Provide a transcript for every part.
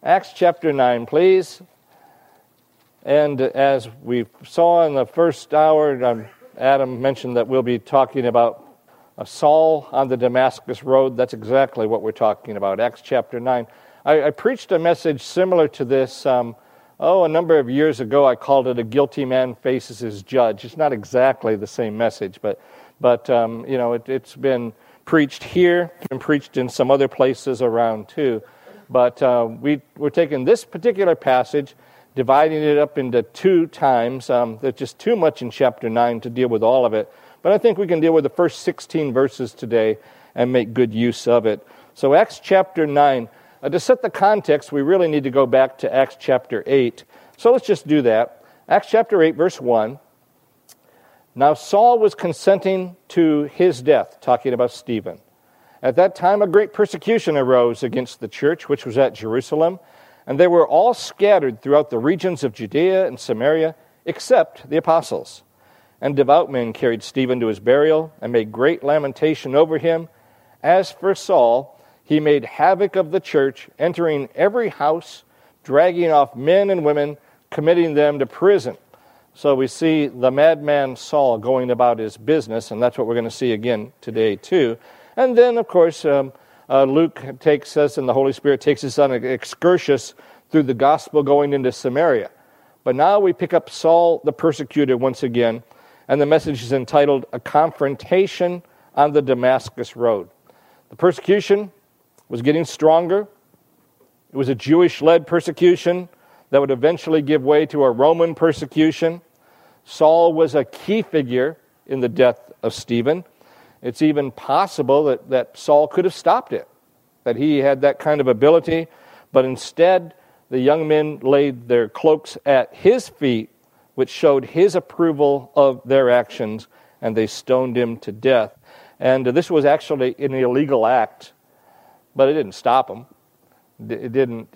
Acts chapter 9, please. And as we saw in the first hour, Adam mentioned that we'll be talking about Saul on the Damascus Road. That's exactly what we're talking about, Acts chapter 9. I preached a message similar to this a number of years ago. I called it A Guilty Man Faces His Judge. It's not exactly the same message, but it's been preached here and preached in some other places around too. But we're taking this particular passage, dividing it up into two times. There's just too much in chapter 9 to deal with all of it. But I think we can deal with the first 16 verses today and make good use of it. So Acts chapter 9. To set the context, we really need to go back to Acts chapter 8. So let's just do that. Acts chapter 8, verse 1. Now Saul was consenting to his death, talking about Stephen. At that time, a great persecution arose against the church, which was at Jerusalem, and they were all scattered throughout the regions of Judea and Samaria, except the apostles. And devout men carried Stephen to his burial and made great lamentation over him. As for Saul, he made havoc of the church, entering every house, dragging off men and women, committing them to prison. So we see the madman Saul going about his business, and that's what we're going to see again today too. And then, of course, Luke takes us, and the Holy Spirit takes us on an excursus through the gospel going into Samaria. But now we pick up Saul the persecutor once again, and the message is entitled, A Confrontation on the Damascus Road. The persecution was getting stronger. It was a Jewish-led persecution that would eventually give way to a Roman persecution. Saul was a key figure in the death of Stephen. It's even possible that Saul could have stopped it, that he had that kind of ability, but instead the young men laid their cloaks at his feet, which showed his approval of their actions, and they stoned him to death. And this was actually an illegal act, but it didn't stop them. It didn't,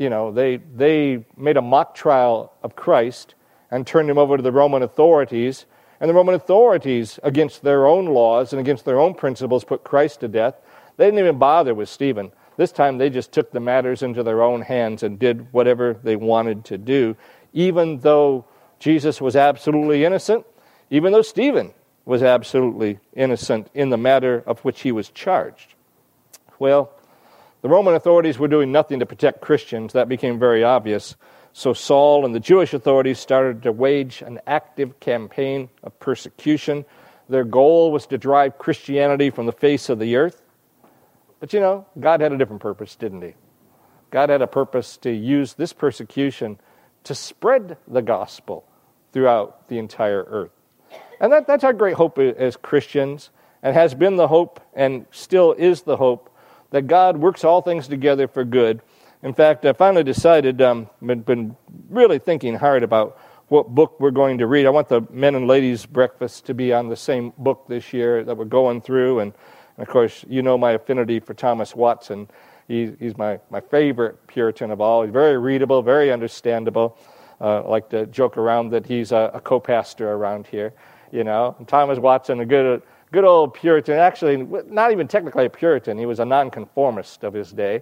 they made a mock trial of Christ and turned him over to the Roman authorities. And the Roman authorities, against their own laws and against their own principles, put Christ to death. They didn't even bother with Stephen. This time they just took the matters into their own hands and did whatever they wanted to do, even though Jesus was absolutely innocent, even though Stephen was absolutely innocent in the matter of which he was charged. Well, the Roman authorities were doing nothing to protect Christians. That became very obvious. So Saul and the Jewish authorities started to wage an active campaign of persecution. Their goal was to drive Christianity from the face of the earth. But God had a different purpose, didn't he? God had a purpose to use this persecution to spread the gospel throughout the entire earth. And that's our great hope as Christians, and has been the hope and still is the hope, that God works all things together for good. In fact, I finally decided, been really thinking hard about what book we're going to read. I want the men and ladies breakfast to be on the same book this year that we're going through. And of course, my affinity for Thomas Watson. He's my favorite Puritan of all. He's very readable, very understandable. I like to joke around that he's a co-pastor around here. And Thomas Watson, a good old Puritan, actually not even technically a Puritan. He was a nonconformist of his day.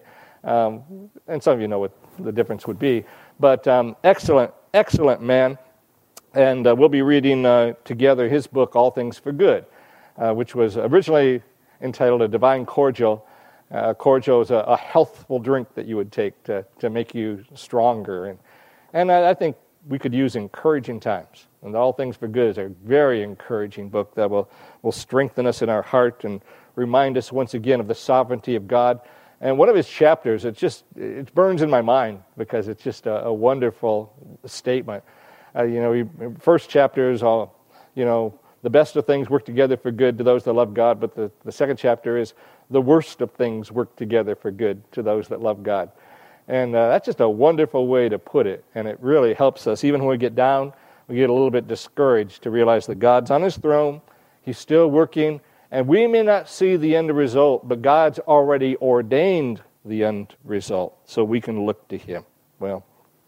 And some of you know what the difference would be. But excellent man. And we'll be reading together his book, All Things for Good, which was originally entitled A Divine Cordial. Cordial is a healthful drink that you would take to make you stronger. And I think we could use encouraging times. And All Things for Good is a very encouraging book that will strengthen us in our heart and remind us once again of the sovereignty of God. And one of his chapters, it burns in my mind because it's just a wonderful statement. First chapter is all, the best of things work together for good to those that love God. But the second chapter is the worst of things work together for good to those that love God. And that's just a wonderful way to put it. And it really helps us. Even when we get down, we get a little bit discouraged to realize that God's on his throne. He's still working. And we may not see the end result, but God's already ordained the end result. So we can look to him. Well,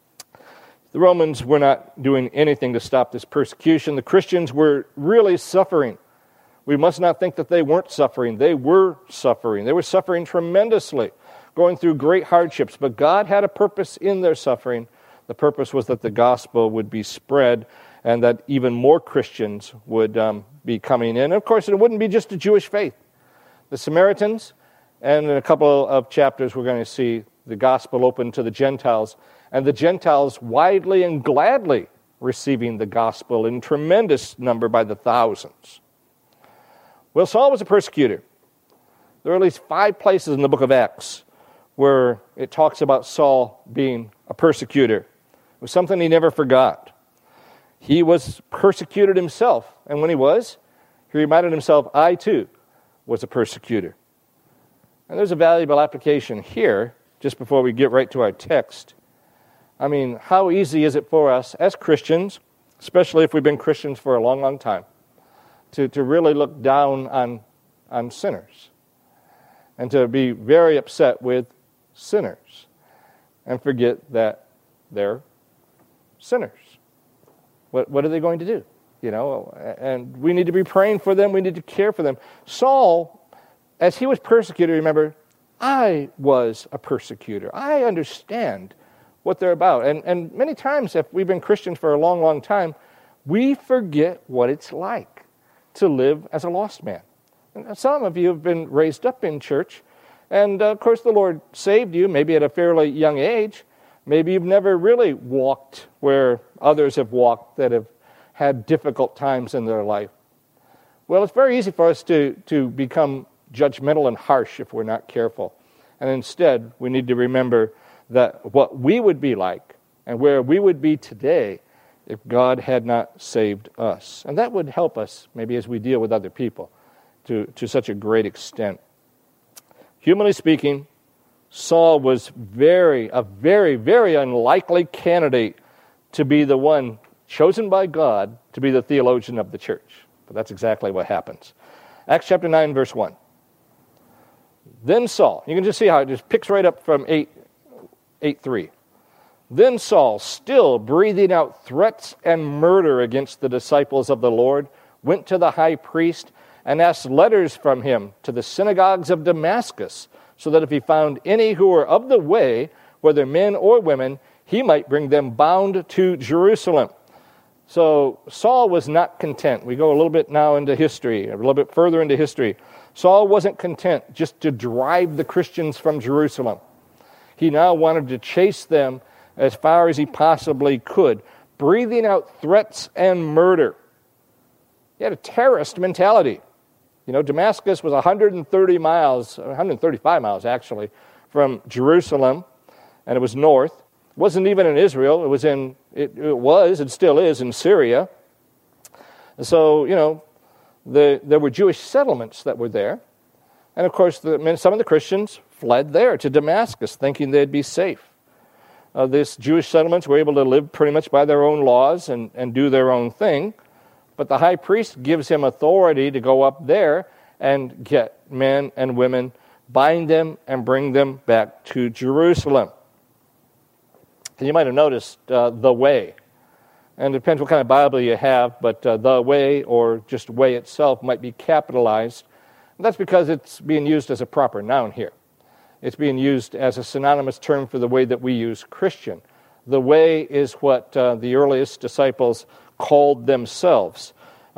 the Romans were not doing anything to stop this persecution. The Christians were really suffering. We must not think that they weren't suffering. They were suffering. They were suffering tremendously. Of going through great hardships, but God had a purpose in their suffering. The purpose was that the gospel would be spread and that even more Christians would be coming in. And of course, it wouldn't be just a Jewish faith. The Samaritans, and in a couple of chapters, we're going to see the gospel open to the Gentiles, and the Gentiles widely and gladly receiving the gospel in tremendous number by the thousands. Well, Saul was a persecutor. There are at least 5 places in the book of Acts where it talks about Saul being a persecutor. It was something he never forgot. He was persecuted himself, and when he was, he reminded himself, I too was a persecutor. And there's a valuable application here, just before we get right to our text. I mean, how easy is it for us as Christians, especially if we've been Christians for a long, long time, to really look down on sinners and to be very upset with sinners and forget that they're sinners. What are they going to do? You know, and we need to be praying for them. We need to care for them. Saul, as he was persecuted, remember, I was a persecutor. I understand what they're about. And many times, if we've been Christians for a long, long time, we forget what it's like to live as a lost man. And some of you have been raised up in church, and of course the Lord saved you, maybe at a fairly young age. Maybe you've never really walked where others have walked that have had difficult times in their life. Well, it's very easy for us to become judgmental and harsh if we're not careful. And instead, we need to remember that what we would be like and where we would be today if God had not saved us. And that would help us maybe as we deal with other people to such a great extent. Humanly speaking, Saul was a very, very unlikely candidate to be the one chosen by God to be the theologian of the church. But that's exactly what happens. Acts chapter 9, verse 1. Then Saul, you can just see how it just picks right up from 8:3. Then Saul, still breathing out threats and murder against the disciples of the Lord, went to the high priest and asked letters from him to the synagogues of Damascus, so that if he found any who were of the way, whether men or women, he might bring them bound to Jerusalem. So Saul was not content. We go a little bit now into history, a little bit further into history. Saul wasn't content just to drive the Christians from Jerusalem. He now wanted to chase them as far as he possibly could, breathing out threats and murder. He had a terrorist mentality. You know, Damascus was 135 miles actually, from Jerusalem, and it was north. It wasn't even in Israel. It was and still is in Syria. And so, you know, there were Jewish settlements that were there. And of course, some of the Christians fled there to Damascus, thinking they'd be safe. These Jewish settlements were able to live pretty much by their own laws and do their own thing. But the high priest gives him authority to go up there and get men and women, bind them, and bring them back to Jerusalem. And you might have noticed the way. And it depends what kind of Bible you have, but the way or just way itself might be capitalized. And that's because it's being used as a proper noun here. It's being used as a synonymous term for the way that we use Christian. The way is what the earliest disciples called themselves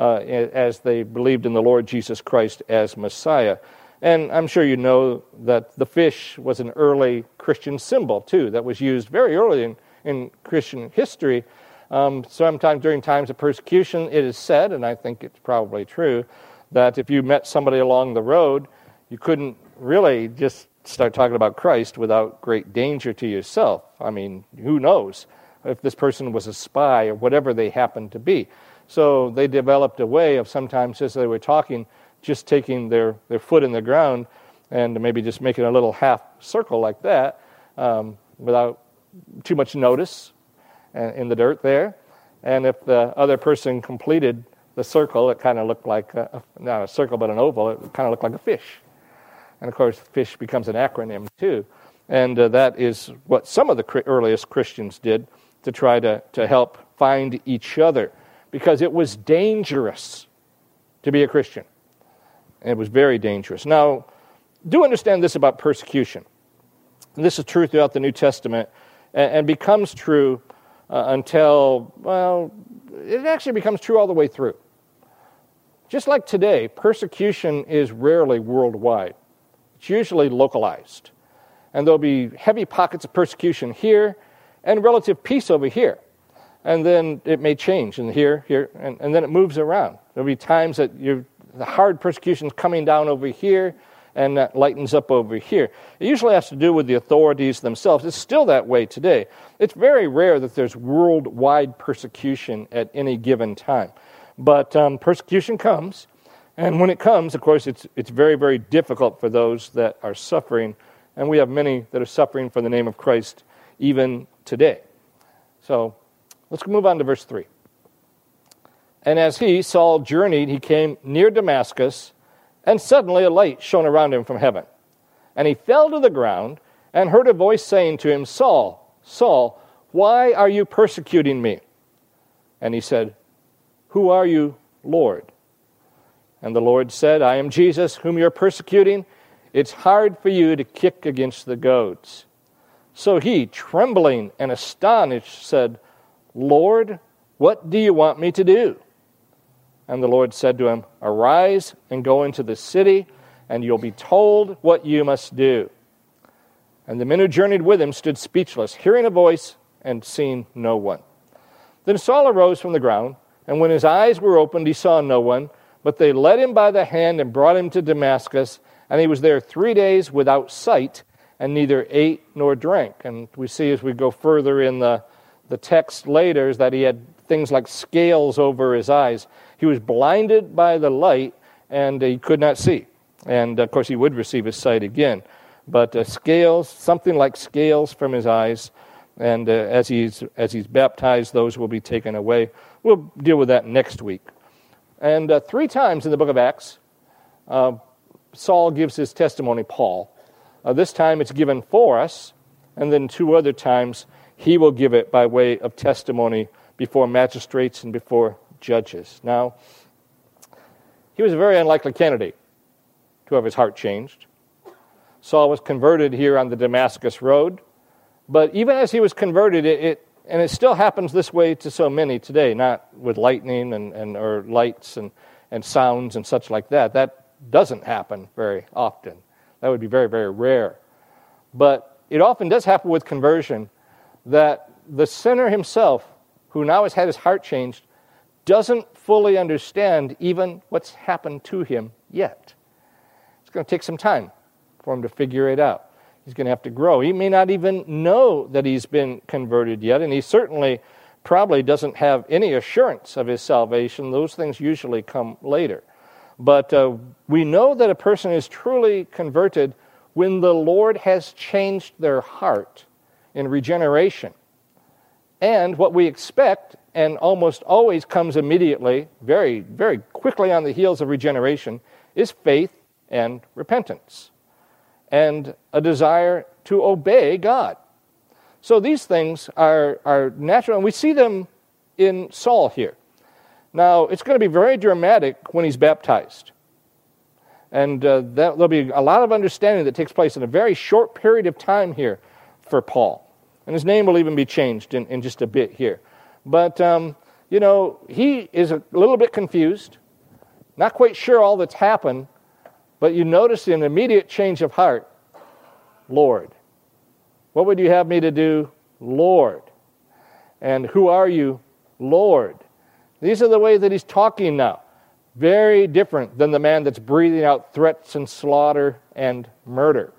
as they believed in the Lord Jesus Christ as Messiah. And I'm sure you know that the fish was an early Christian symbol, too, that was used very early in Christian history. Sometimes during times of persecution, it is said, and I think it's probably true, that if you met somebody along the road, you couldn't really just start talking about Christ without great danger to yourself. I mean, who knows if this person was a spy or whatever they happened to be. So they developed a way of sometimes, as they were talking, just taking their foot in the ground and maybe just making a little half circle like that without too much notice in the dirt there. And if the other person completed the circle, it kind of looked like, not a circle but an oval, it kind of looked like a fish. And of course, fish becomes an acronym too. And that is what some of the earliest Christians did to try to help find each other, because it was dangerous to be a Christian. And it was very dangerous. Now, do understand this about persecution. And this is true throughout the New Testament and becomes true until, well, it actually becomes true all the way through. Just like today, persecution is rarely worldwide. It's usually localized. And there'll be heavy pockets of persecution here and relative peace over here. And then it may change, and here, and then it moves around. There'll be times that the hard persecution's coming down over here, and that lightens up over here. It usually has to do with the authorities themselves. It's still that way today. It's very rare that there's worldwide persecution at any given time. But persecution comes, and when it comes, of course, it's very, very difficult for those that are suffering, and we have many that are suffering for the name of Christ even today. So let's move on to verse 3. And as Saul, journeyed, he came near Damascus, and suddenly a light shone around him from heaven. And he fell to the ground and heard a voice saying to him, Saul, Saul, why are you persecuting me? And he said, Who are you, Lord? And the Lord said, I am Jesus, whom you're persecuting. It's hard for you to kick against the goads. So he, trembling and astonished, said, Lord, what do you want me to do? And the Lord said to him, Arise and go into the city, and you'll be told what you must do. And the men who journeyed with him stood speechless, hearing a voice and seeing no one. Then Saul arose from the ground, and when his eyes were opened, he saw no one, but they led him by the hand and brought him to Damascus, and he was there 3 days without sight, and neither ate nor drank. And we see as we go further in the text later is that he had things like scales over his eyes. He was blinded by the light, and he could not see. And, of course, he would receive his sight again. But scales, something like scales from his eyes, and as he's baptized, those will be taken away. We'll deal with that next week. And 3 times in the book of Acts, Saul gives his testimony, Paul. This time it's given for us, and then 2 other times he will give it by way of testimony before magistrates and before judges. Now, he was a very unlikely candidate to have his heart changed. Saul was converted here on the Damascus road, but even as he was converted, and it still happens this way to so many today, not with lightning or lights and sounds and such like that. That doesn't happen very often. That would be very, very rare. But it often does happen with conversion that the sinner himself, who now has had his heart changed, doesn't fully understand even what's happened to him yet. It's going to take some time for him to figure it out. He's going to have to grow. He may not even know that he's been converted yet, and he certainly probably doesn't have any assurance of his salvation. Those things usually come later. But we know that a person is truly converted when the Lord has changed their heart in regeneration. And what we expect, and almost always comes immediately, very, very quickly on the heels of regeneration, is faith and repentance, and a desire to obey God. So these things are natural, and we see them in Saul here. Now, it's going to be very dramatic when he's baptized. And there'll be a lot of understanding that takes place in a very short period of time here for Paul. And his name will even be changed in just a bit here. But, he is a little bit confused, not quite sure all that's happened, but you notice an immediate change of heart. Lord, what would you have me to do, Lord? And who are you, Lord? These are the way that he's talking now. Very different than the man that's breathing out threats and slaughter and murder.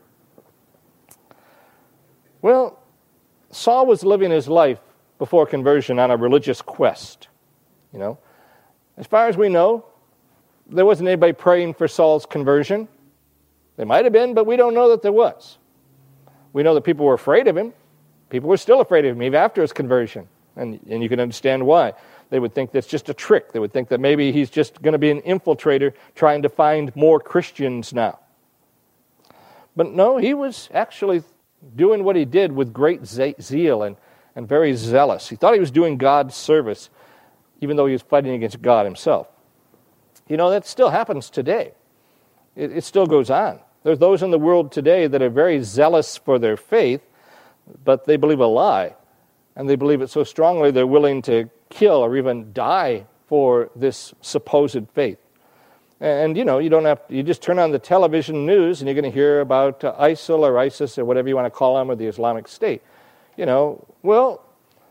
Well, Saul was living his life before conversion on a religious quest. As far as we know, there wasn't anybody praying for Saul's conversion. There might have been, but we don't know that there was. We know that people were afraid of him. People were still afraid of him even after his conversion. And you can understand why. They would think that's just a trick. They would think that maybe he's just going to be an infiltrator trying to find more Christians now. But no, he was actually doing what he did with great zeal and very zealous. He thought he was doing God's service, even though he was fighting against God himself. That still happens today. It still goes on. There's those in the world today that are very zealous for their faith, but they believe a lie. And they believe it so strongly they're willing to kill or even die for this supposed faith. And, you don't have you just turn on the television news and you're going to hear about ISIL or ISIS or whatever you want to call them, or the Islamic State. Well,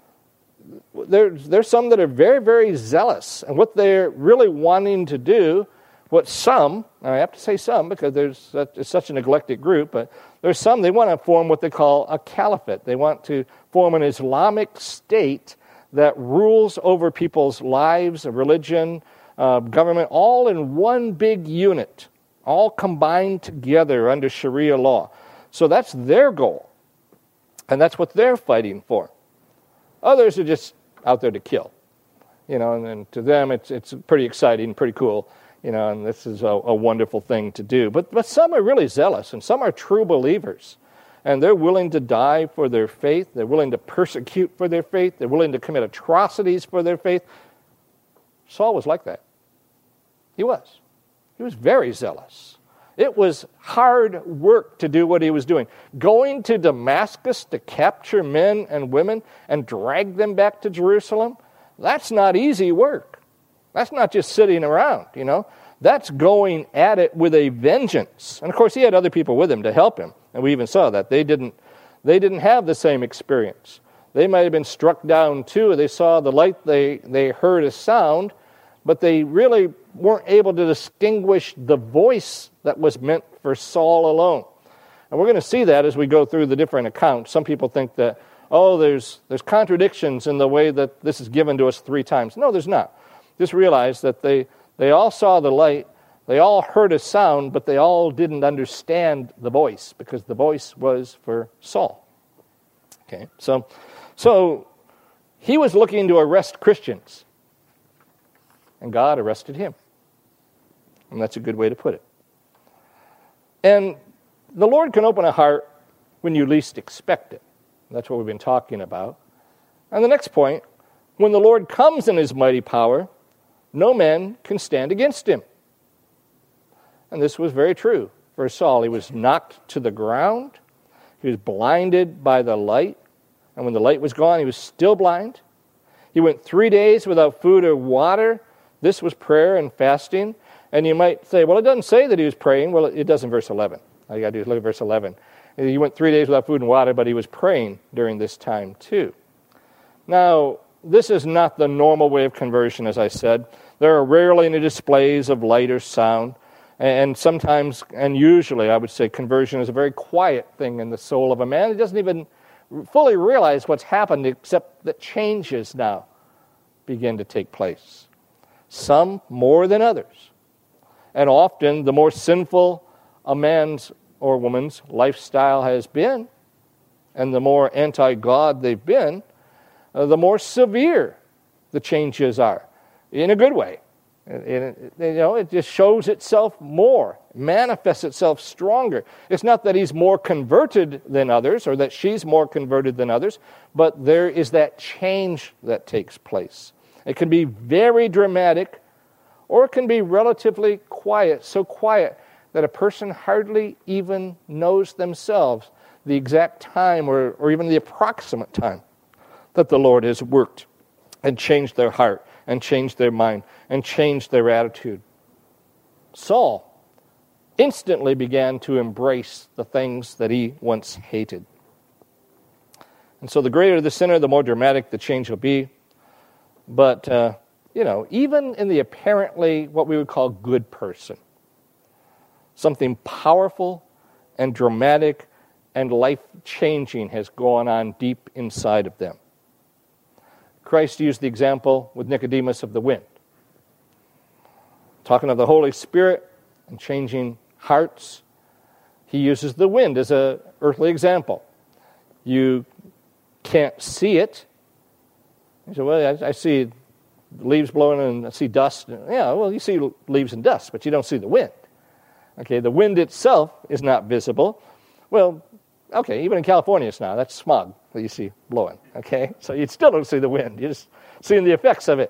there's some that are very, very zealous. And what they're really wanting to do, what some, and I have to say some because it's such a neglected group, but there's some, they want to form what they call a caliphate. They want to form an Islamic state that rules over people's lives, religion, government, all in one big unit, all combined together under Sharia law. So that's their goal, and that's what they're fighting for. Others are just out there to kill, and to them it's pretty exciting, pretty cool, and this is a wonderful thing to do. But some are really zealous, and some are true believers, and they're willing to die for their faith. They're willing to persecute for their faith. They're willing to commit atrocities for their faith. Saul was like that. He was. He was very zealous. It was hard work to do what he was doing. Going to Damascus to capture men and women and drag them back to Jerusalem, that's not easy work. That's not just sitting around, That's going at it with a vengeance. And of course, he had other people with him to help him. And we even saw that. They didn't have the same experience. They might have been struck down too. They saw the light, they heard a sound, but they really weren't able to distinguish the voice that was meant for Saul alone. And we're going to see that as we go through the different accounts. Some people think that, there's contradictions in the way that this is given to us 3 times. No, there's not. Just realize that they all saw the light, they all heard a sound, but they all didn't understand the voice, because the voice was for Saul. Okay, so he was looking to arrest Christians, and God arrested him. And that's a good way to put it. And the Lord can open a heart when you least expect it. That's what we've been talking about. And the next point, when the Lord comes in his mighty power, no man can stand against him. And this was very true for Saul. He was knocked to the ground. He was blinded by the light. And when the light was gone, he was still blind. He went 3 days without food or water. This was prayer and fasting. And you might say, well, it doesn't say that he was praying. Well, it does in verse 11. All you got to do is look at verse 11. He went 3 days without food and water, but he was praying during this time too. Now, this is not the normal way of conversion, as I said. There are rarely any displays of light or sound. And sometimes, and usually, I would say conversion is a very quiet thing in the soul of a man. He doesn't even fully realize what's happened, except that changes now begin to take place. Some more than others. And often, the more sinful a man's or woman's lifestyle has been, and the more anti-God they've been, the more severe the changes are, in a good way. It just shows itself more, manifests itself stronger. It's not that he's more converted than others, or that she's more converted than others, but there is that change that takes place. It can be very dramatic, or it can be relatively quiet, so quiet that a person hardly even knows themselves the exact time or even the approximate time that the Lord has worked and changed their heart and changed their mind and changed their attitude. Saul instantly began to embrace the things that he once hated. And so the greater the sinner, the more dramatic the change will be. But, even in the apparently what we would call good person, something powerful and dramatic and life-changing has gone on deep inside of them. Christ used the example with Nicodemus of the wind. Talking of the Holy Spirit and changing hearts, he uses the wind as an earthly example. You can't see it. You say, well, I see leaves blowing and I see dust. Yeah, well, you see leaves and dust, but you don't see the wind. Okay, the wind itself is not visible. Well, okay, even in California it's not. That's smog that you see blowing. Okay, so you still don't see the wind. You're just seeing the effects of it.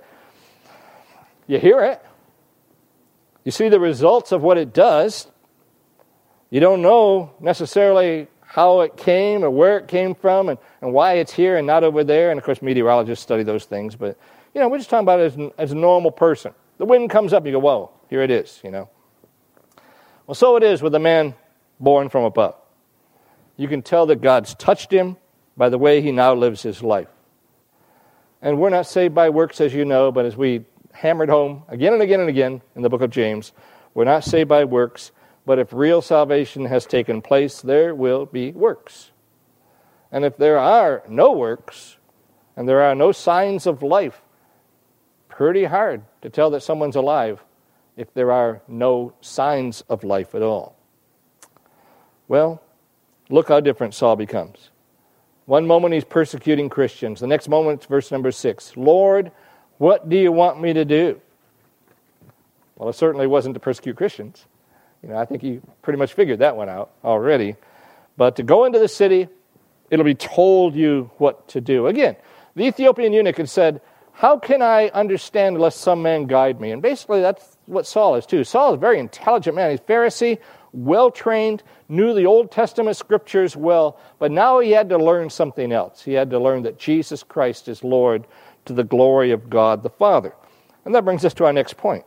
You hear it. You see the results of what it does. You don't know necessarily how it came or where it came from and why it's here and not over there. And, of course, meteorologists study those things. But, we're just talking about it as a normal person. The wind comes up, you go, whoa, here it is, Well, so it is with a man born from above. You can tell that God's touched him by the way he now lives his life. And we're not saved by works, as you know, but as we hammered home again and again and again in the book of James, we're not saved by works, but if real salvation has taken place, there will be works. And if there are no works, and there are no signs of life, pretty hard to tell that someone's alive if there are no signs of life at all. Well, look how different Saul becomes. One moment he's persecuting Christians. The next moment, it's verse number 6. Lord, what do you want me to do? Well, it certainly wasn't to persecute Christians. I think he pretty much figured that one out already. But to go into the city, it'll be told you what to do. Again, the Ethiopian eunuch had said, how can I understand unless some man guide me? And basically that's what Saul is too. Saul is a very intelligent man. He's a Pharisee, well-trained, knew the Old Testament scriptures well, but now he had to learn something else. He had to learn that Jesus Christ is Lord to the glory of God the Father. And that brings us to our next point.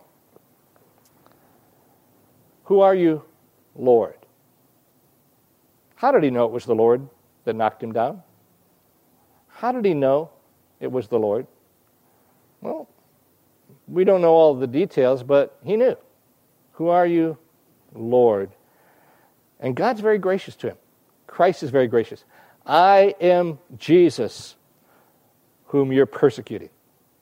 Who are you, Lord? How did he know it was the Lord that knocked him down? How did he know it was the Lord? Well, we don't know all the details, but he knew. Who are you, Lord? And God's very gracious to him. Christ is very gracious. I am Jesus, whom you're persecuting.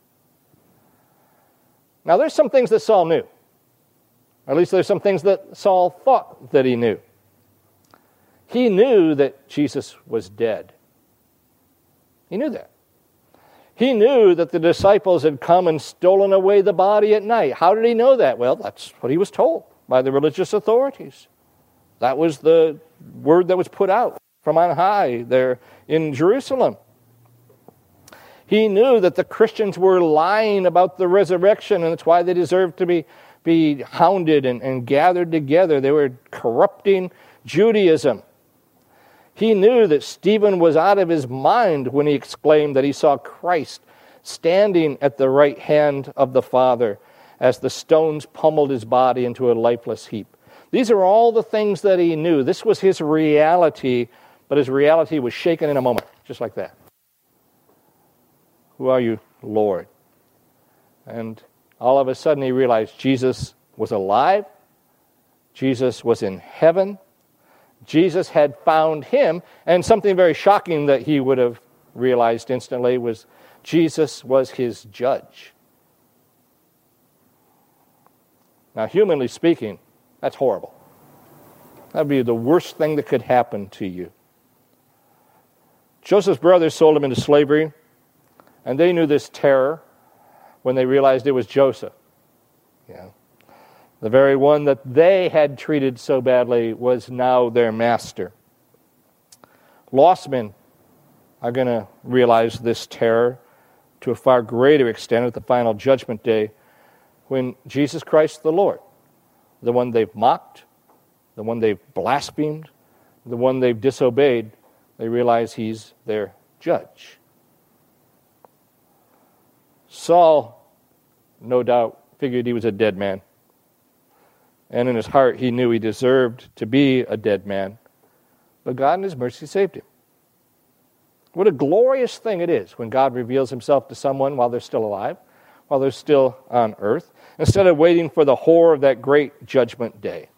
Now, there's some things that Saul knew. Or at least there's some things that Saul thought that he knew. He knew that Jesus was dead. He knew that. He knew that the disciples had come and stolen away the body at night. How did he know that? Well, that's what he was told by the religious authorities. That was the word that was put out from on high there in Jerusalem. He knew that the Christians were lying about the resurrection, and that's why they deserved to be hounded and gathered together. They were corrupting Judaism. He knew that Stephen was out of his mind when he exclaimed that he saw Christ standing at the right hand of the Father as the stones pummeled his body into a lifeless heap. These are all the things that he knew. This was his reality, but his reality was shaken in a moment, just like that. Who are you, Lord? And all of a sudden he realized Jesus was alive. Jesus was in heaven. Jesus had found him. And something very shocking that he would have realized instantly was Jesus was his judge. Now, humanly speaking, that's horrible. That would be the worst thing that could happen to you. Joseph's brothers sold him into slavery, and they knew this terror when they realized it was Joseph. The very one that they had treated so badly was now their master. Lost men are going to realize this terror to a far greater extent at the final judgment day when Jesus Christ the Lord, the one they've mocked, the one they've blasphemed, the one they've disobeyed, they realize he's their judge. Saul, no doubt, figured he was a dead man. And in his heart, he knew he deserved to be a dead man. But God in his mercy saved him. What a glorious thing it is when God reveals himself to someone while they're still alive, while they're still on earth, instead of waiting for the horror of that great judgment day.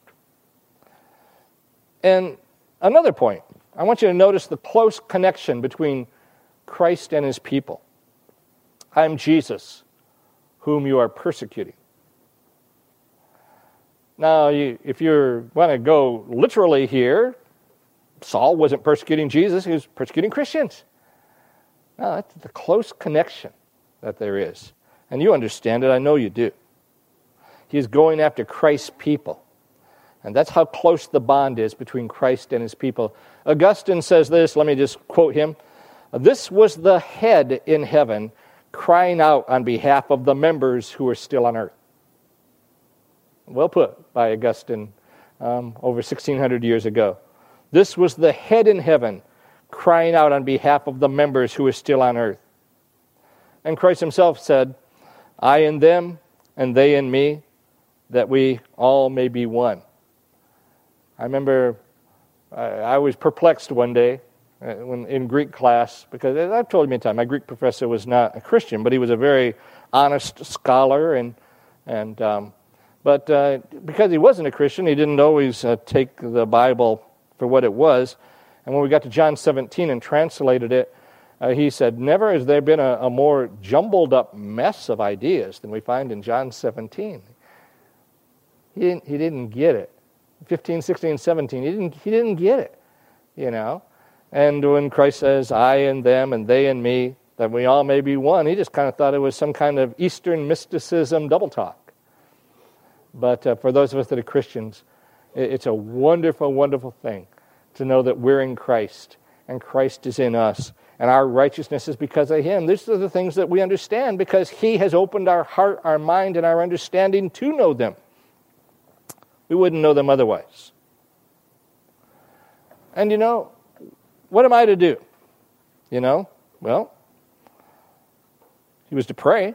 And another point, I want you to notice the close connection between Christ and his people. I am Jesus, whom you are persecuting. Now, if you want to go literally here, Saul wasn't persecuting Jesus, he was persecuting Christians. Now, that's the close connection that there is. And you understand it, I know you do. He is going after Christ's people. And that's how close the bond is between Christ and his people. Augustine says this, let me just quote him. This was the head in heaven crying out on behalf of the members who are still on earth. Well put by Augustine over 1,600 years ago. This was the head in heaven crying out on behalf of the members who are still on earth. And Christ himself said, I in them, and they in me, that we all may be one. I remember I was perplexed one day when in Greek class, because I've told you many times, my Greek professor was not a Christian, but he was a very honest scholar, but because he wasn't a Christian, he didn't always take the Bible for what it was. And when we got to John 17 and translated it, he said, never has there been a more jumbled up mess of ideas than we find in John 17. He didn't get it. 15, 16, 17, he didn't get it, you know. And when Christ says, I in them and they in me, that we all may be one, he just kind of thought it was some kind of Eastern mysticism double talk. But for those of us that are Christians, it's a wonderful, wonderful thing to know that we're in Christ, and Christ is in us, and our righteousness is because of him. These are the things that we understand because he has opened our heart, our mind, and our understanding to know them. We wouldn't know them otherwise. And what am I to do? Well, he was to pray.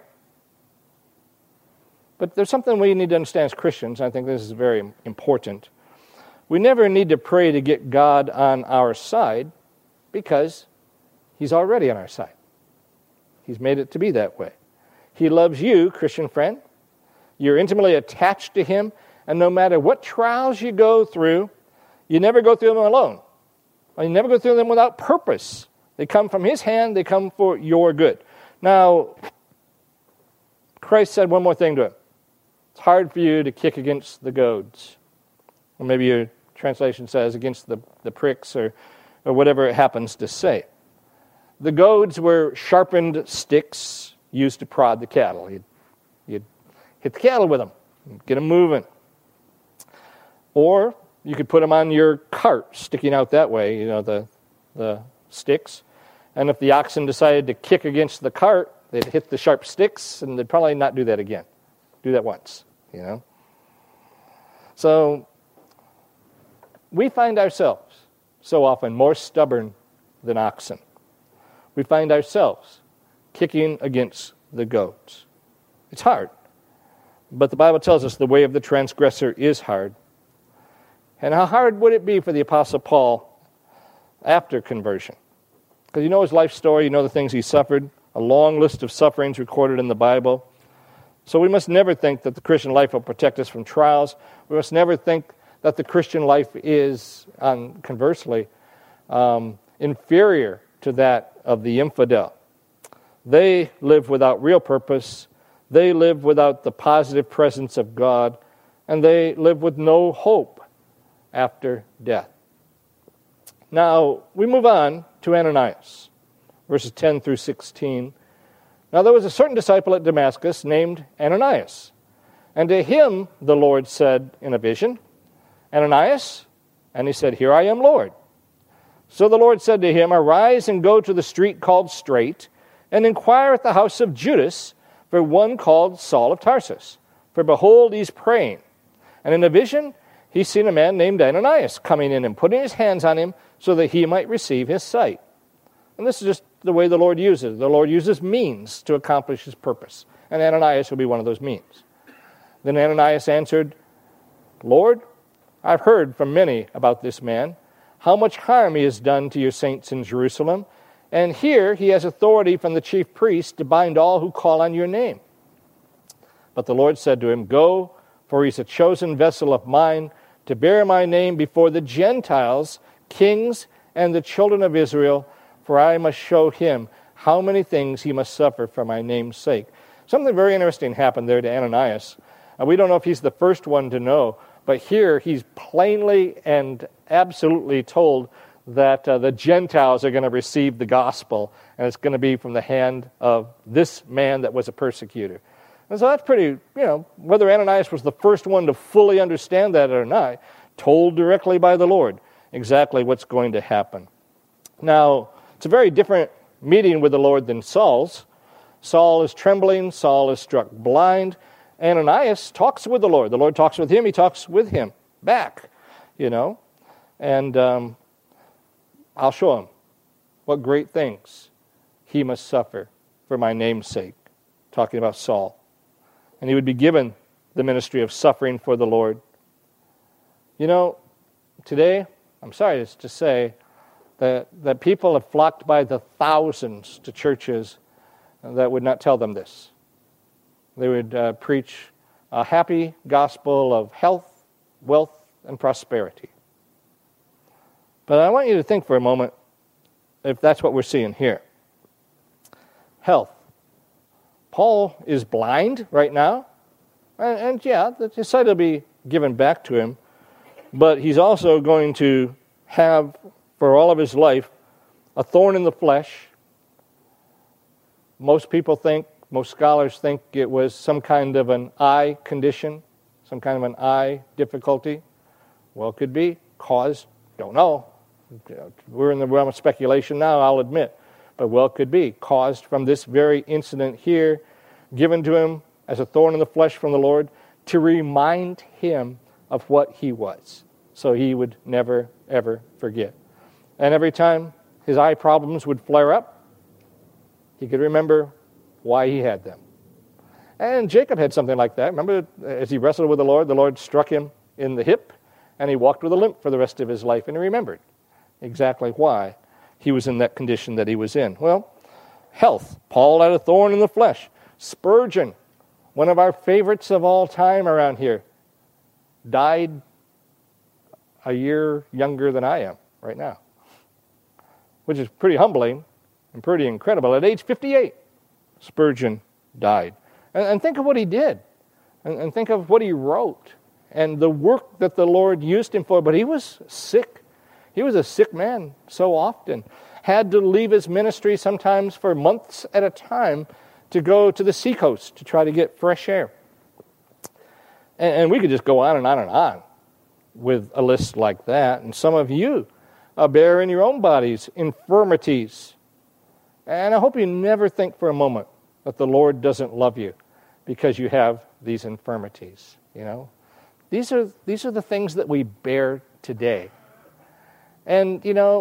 But there's something we need to understand as Christians. I think this is very important. We never need to pray to get God on our side because he's already on our side. He's made it to be that way. He loves you, Christian friend. You're intimately attached to him, and no matter what trials you go through, you never go through them alone. You never go through them without purpose. They come from his hand. They come for your good. Now, Christ said one more thing to him. It's hard for you to kick against the goads. Or maybe your translation says against the pricks or whatever it happens to say. The goads were sharpened sticks used to prod the cattle. You'd hit the cattle with them, get them moving. Or you could put them on your cart, sticking out that way, the sticks. And if the oxen decided to kick against the cart, they'd hit the sharp sticks, and they'd probably not do that again. Do that once, So we find ourselves so often more stubborn than oxen. We find ourselves kicking against the goads. It's hard. But the Bible tells us the way of the transgressor is hard. And how hard would it be for the Apostle Paul after conversion? Because you know his life story, you know the things he suffered, a long list of sufferings recorded in the Bible. So we must never think that the Christian life will protect us from trials. We must never think that the Christian life is, conversely, inferior to that of the infidel. They live without real purpose. They live without the positive presence of God. And they live with no hope after death. Now, we move on to Ananias, verses 10 through 16. Now, there was a certain disciple at Damascus named Ananias. And to him the Lord said in a vision, Ananias? And he said, Here I am, Lord. So the Lord said to him, Arise and go to the street called Straight, and inquire at the house of Judas for one called Saul of Tarsus. For behold, he's praying. And in a vision he's seen a man named Ananias coming in and putting his hands on him so that he might receive his sight. And this is just the way the Lord uses it. The Lord uses means to accomplish his purpose. And Ananias will be one of those means. Then Ananias answered, Lord, I've heard from many about this man, how much harm he has done to your saints in Jerusalem. And here he has authority from the chief priest to bind all who call on your name. But the Lord said to him, Go, for he's a chosen vessel of mine to bear my name before the Gentiles, kings, and the children of Israel, for I must show him how many things he must suffer for my name's sake. Something very interesting happened there to Ananias. We don't know if he's the first one to know, but here he's plainly and absolutely told that the Gentiles are going to receive the gospel, and it's going to be from the hand of this man that was a persecutor. And so that's pretty, whether Ananias was the first one to fully understand that or not, told directly by the Lord exactly what's going to happen. Now, it's a very different meeting with the Lord than Saul's. Saul is trembling. Saul is struck blind. Ananias talks with the Lord. The Lord talks with him. He talks with him back. And I'll show him what great things he must suffer for my name's sake, talking about Saul. And he would be given the ministry of suffering for the Lord. Today, I'm sorry to say, that people have flocked by the thousands to churches that would not tell them this. They would preach a happy gospel of health, wealth, and prosperity. But I want you to think for a moment if that's what we're seeing here. Health. Paul is blind right now, and his sight will be given back to him, but he's also going to have, for all of his life, a thorn in the flesh. Most scholars think it was some kind of an eye condition, some kind of an eye difficulty. Well, it could be. Cause, don't know. We're in the realm of speculation now, I'll admit. But well, it could be caused from this very incident here, given to him as a thorn in the flesh from the Lord, to remind him of what he was, so he would never, ever forget. And every time his eye problems would flare up, he could remember why he had them. And Jacob had something like that. Remember, as he wrestled with the Lord struck him in the hip, and he walked with a limp for the rest of his life, and he remembered exactly why he was in that condition that he was in. Well, health. Paul had a thorn in the flesh. Spurgeon, one of our favorites of all time around here, died a year younger than I am right now, which is pretty humbling and pretty incredible. At age 58, Spurgeon died. And think of what he did, and think of what he wrote, and the work that the Lord used him for. But he was sick. He was a sick man so often. Had to leave his ministry sometimes for months at a time to go to the seacoast to try to get fresh air. And we could just go on and on and on with a list like that. And some of you bear in your own bodies infirmities. And I hope you never think for a moment that the Lord doesn't love you because you have these infirmities. These are the things that we bear today. And,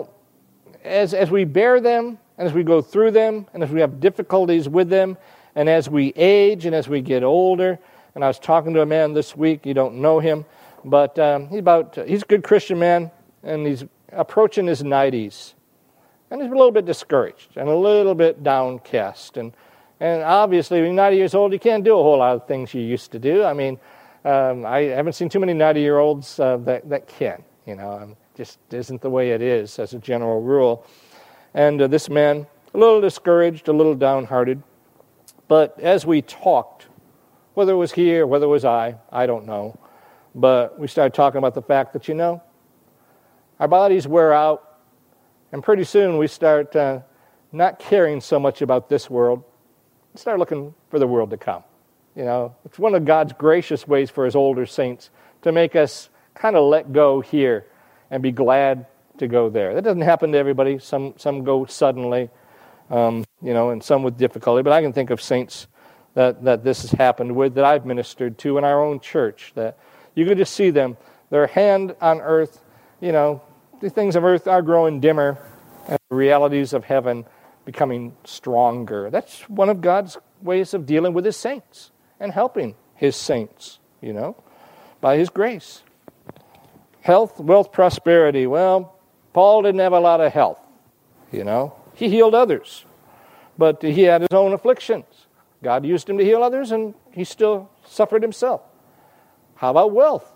as we bear them, and as we go through them, and as we have difficulties with them, and as we age, and as we get older, and I was talking to a man this week, you don't know him, but he's a good Christian man, and he's approaching his 90s. And he's a little bit discouraged, and a little bit downcast. And obviously, when you're 90 years old, you can't do a whole lot of things you used to do. I mean, I haven't seen too many 90-year-olds that can, just isn't the way it is as a general rule. And this man, a little discouraged, a little downhearted. But as we talked, whether it was he or whether it was I don't know. But we started talking about the fact that, our bodies wear out. And pretty soon we start not caring so much about this world. We start looking for the world to come. It's one of God's gracious ways for his older saints to make us kind of let go here and be glad to go there. That doesn't happen to everybody. Some go suddenly, and some with difficulty. But I can think of saints that this has happened with, that I've ministered to in our own church, that you can just see them, their hand on earth, the things of earth are growing dimmer, and the realities of heaven becoming stronger. That's one of God's ways of dealing with his saints and helping his saints, by his grace. Health, wealth, prosperity. Well, Paul didn't have a lot of health, He healed others, but he had his own afflictions. God used him to heal others, and he still suffered himself. How about wealth?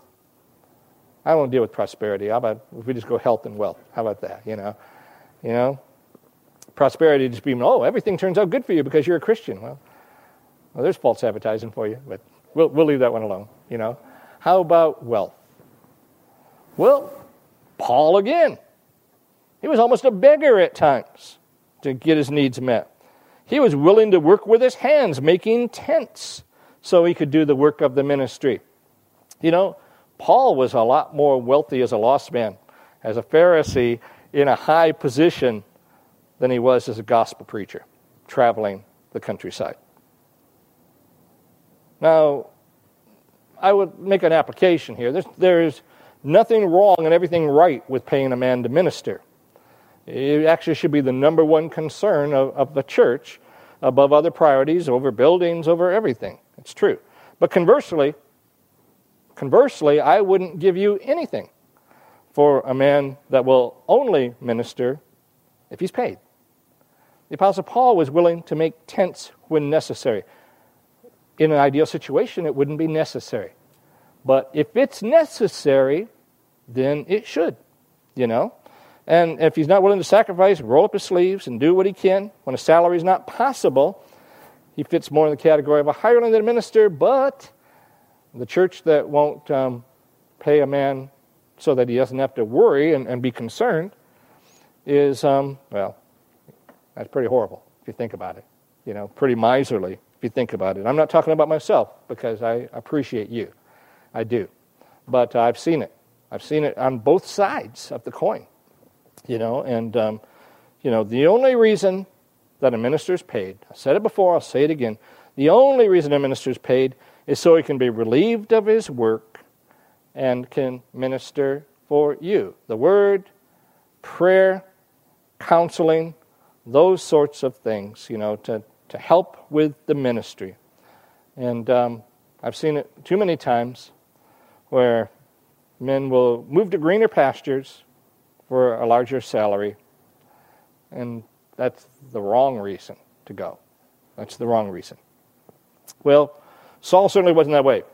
I won't deal with prosperity. How about if we just go health and wealth? How about that, Prosperity just being, everything turns out good for you because you're a Christian. Well, there's false advertising for you, but we'll leave that one alone, How about wealth? Well, Paul again. He was almost a beggar at times to get his needs met. He was willing to work with his hands, making tents, so he could do the work of the ministry. Paul was a lot more wealthy as a lost man, as a Pharisee in a high position than he was as a gospel preacher, traveling the countryside. Now, I would make an application here. There's nothing wrong and everything right with paying a man to minister. It actually should be the number one concern of the church above other priorities, over buildings, over everything. It's true. But conversely, I wouldn't give you anything for a man that will only minister if he's paid. The Apostle Paul was willing to make tents when necessary. In an ideal situation, it wouldn't be necessary. But if it's necessary, then it should, And if he's not willing to sacrifice, roll up his sleeves and do what he can when a salary is not possible, he fits more in the category of a hireling than a minister. But the church that won't pay a man so that he doesn't have to worry and be concerned is, that's pretty horrible if you think about it. Pretty miserly if you think about it. I'm not talking about myself because I appreciate you. I do. But I've seen it. I've seen it on both sides of the coin. The only reason that a minister is paid, I said it before, I'll say it again, the only reason a minister is paid is so he can be relieved of his work and can minister for you. The word, prayer, counseling, those sorts of things, to help with the ministry. And I've seen it too many times where men will move to greener pastures for a larger salary, and that's the wrong reason to go. That's the wrong reason. Well, Saul certainly wasn't that way.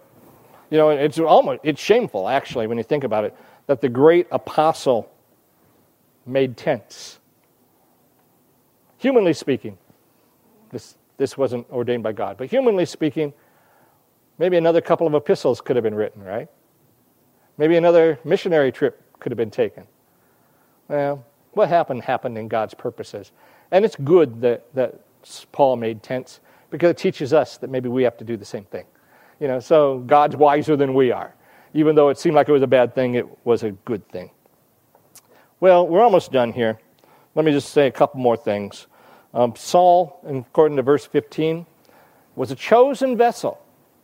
It's shameful, actually, when you think about it, that the great apostle made tents. Humanly speaking, this wasn't ordained by God, but humanly speaking, maybe another couple of epistles could have been written, right? Maybe another missionary trip could have been taken. Well, what happened in God's purposes. And it's good that Paul made tents because it teaches us that maybe we have to do the same thing. So God's wiser than we are. Even though it seemed like it was a bad thing, it was a good thing. Well, we're almost done here. Let me just say a couple more things. Saul, according to verse 15, was a chosen vessel.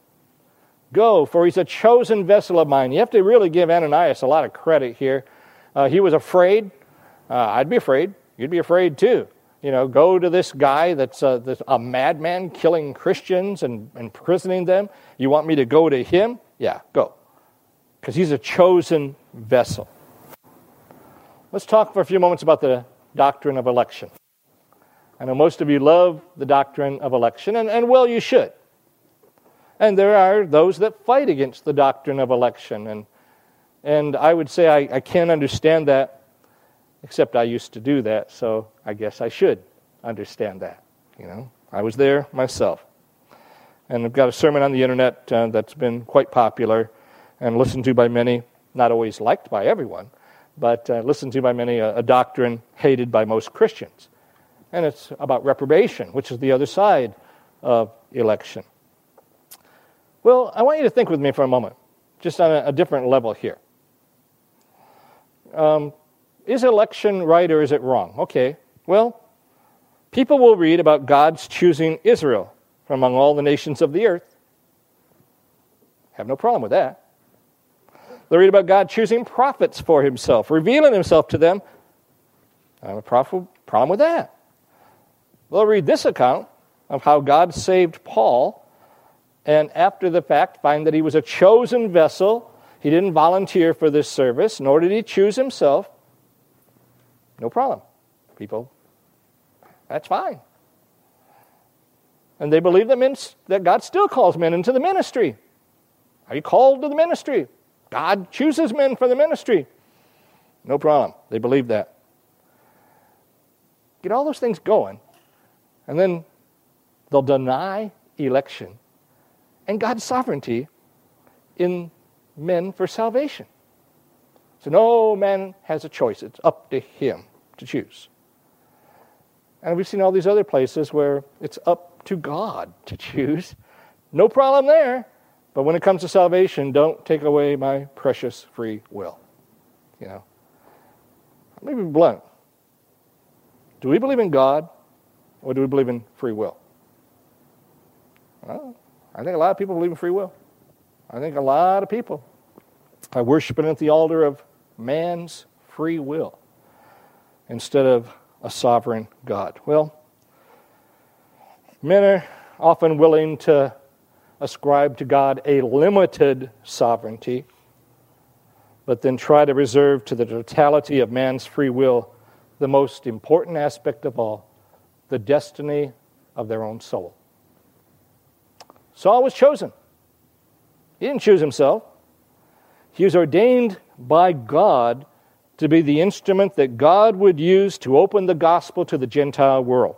Go, for he's a chosen vessel of mine. You have to really give Ananias a lot of credit here. He was afraid. I'd be afraid. You'd be afraid too. Go to this guy that's a madman killing Christians and imprisoning them. You want me to go to him? Yeah, go. Because he's a chosen vessel. Let's talk for a few moments about the doctrine of election. I know most of you love the doctrine of election, and well, you should. And there are those that fight against the doctrine of election, and I would say I can't understand that, except I used to do that, so I guess I should understand that. I was there myself. And I've got a sermon on the internet that's been quite popular and listened to by many, not always liked by everyone, but listened to by many, a doctrine hated by most Christians. And it's about reprobation, which is the other side of election. Well, I want you to think with me for a moment, just on a different level here. Is election right or is it wrong? Okay, well, people will read about God's choosing Israel from among all the nations of the earth. Have no problem with that. They'll read about God choosing prophets for himself, revealing himself to them. I have a problem with that. They'll read this account of how God saved Paul, and after the fact find that he was a chosen vessel. He didn't volunteer for this service, nor did he choose himself. No problem. People, that's fine. And they believe that God still calls men into the ministry. Are you called to the ministry? God chooses men for the ministry. No problem. They believe that. Get all those things going, and then they'll deny election and God's sovereignty in men for salvation. So no man has a choice. It's up to him to choose. And we've seen all these other places where it's up to God to choose. No problem there. But when it comes to salvation, don't take away my precious free will. Let me be blunt. Do we believe in God, or do we believe in free will? Well, I think a lot of people believe in free will. I think a lot of people by worshiping at the altar of man's free will instead of a sovereign God. Well, men are often willing to ascribe to God a limited sovereignty, but then try to reserve to the totality of man's free will the most important aspect of all, the destiny of their own soul. Saul was chosen. He didn't choose himself. He was ordained by God to be the instrument that God would use to open the gospel to the Gentile world.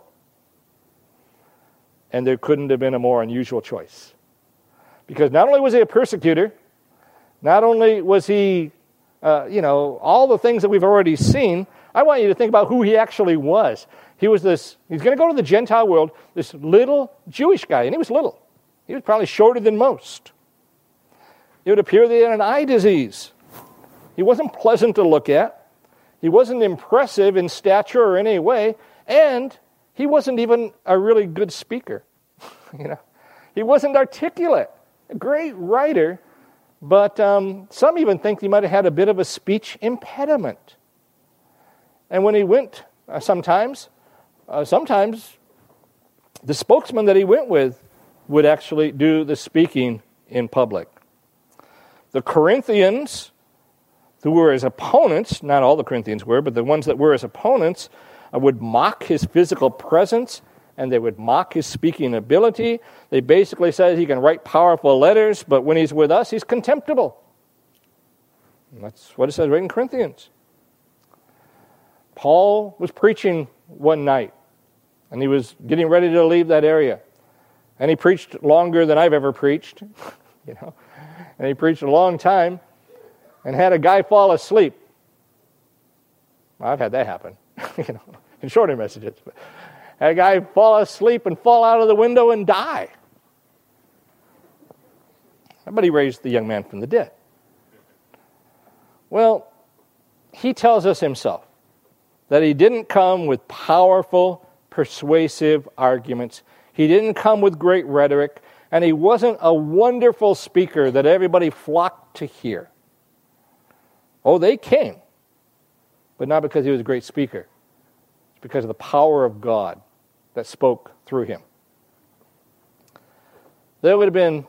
And there couldn't have been a more unusual choice. Because not only was he a persecutor, not only was he, all the things that we've already seen, I want you to think about who he actually was. He's going to go to the Gentile world, this little Jewish guy, and he was little. He was probably shorter than most. It would appear that he had an eye disease. He wasn't pleasant to look at. He wasn't impressive in stature or any way, and he wasn't even a really good speaker. He wasn't articulate. A great writer, but some even think he might have had a bit of a speech impediment. And when he went, sometimes the spokesman that he went with would actually do the speaking in public. The Corinthians, who were his opponents, not all the Corinthians were, but the ones that were his opponents, would mock his physical presence, and they would mock his speaking ability. They basically said he can write powerful letters, but when he's with us, he's contemptible. And that's what it says right in Corinthians. Paul was preaching one night, and he was getting ready to leave that area. And he preached longer than I've ever preached, And he preached a long time, and had a guy fall asleep. Well, I've had that happen, in shorter messages. But had a guy fall asleep and fall out of the window and die. But he raised the young man from the dead. Well, he tells us himself that he didn't come with powerful, persuasive arguments. He didn't come with great rhetoric, and he wasn't a wonderful speaker that everybody flocked to hear. Oh, they came, but not because he was a great speaker. It's because of the power of God that spoke through him. There would have been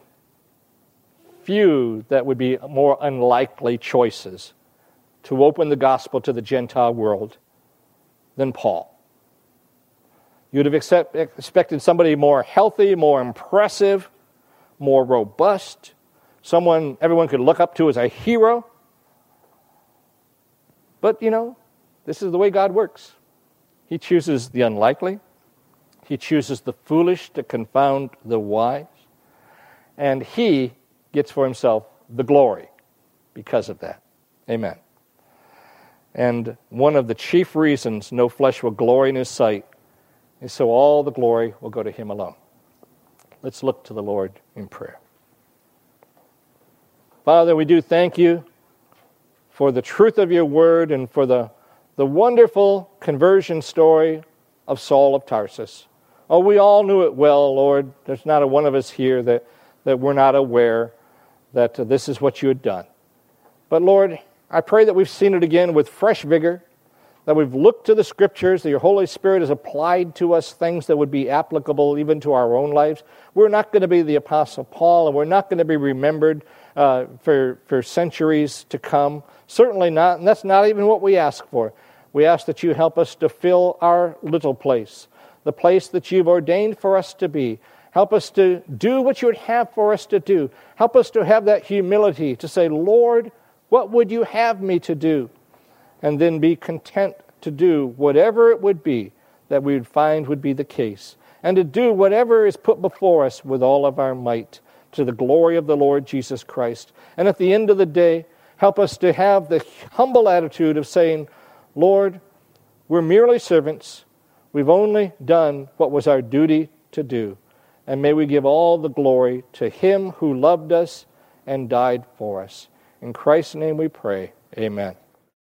few that would be more unlikely choices to open the gospel to the Gentile world than Paul. You would have expected somebody more healthy, more impressive, more robust, someone everyone could look up to as a hero. But, this is the way God works. He chooses the unlikely. He chooses the foolish to confound the wise. And he gets for himself the glory because of that. Amen. And one of the chief reasons no flesh will glory in his sight is so all the glory will go to him alone. Let's look to the Lord in prayer. Father, we do thank you for the truth of your word and for the wonderful conversion story of Saul of Tarsus. Oh, we all knew it well, Lord. There's not a one of us here that we're not aware that this is what you had done. But Lord, I pray that we've seen it again with fresh vigor, that we've looked to the Scriptures, that your Holy Spirit has applied to us things that would be applicable even to our own lives. We're not going to be the Apostle Paul, and we're not going to be remembered for centuries to come. Certainly not, and that's not even what we ask for. We ask that you help us to fill our little place, the place that you've ordained for us to be. Help us to do what you would have for us to do. Help us to have that humility to say, Lord, what would you have me to do? And then be content to do whatever it would be that we would find would be the case. And to do whatever is put before us with all of our might to the glory of the Lord Jesus Christ. And at the end of the day, help us to have the humble attitude of saying, Lord, we're merely servants. We've only done what was our duty to do. And may we give all the glory to him who loved us and died for us. In Christ's name we pray. Amen.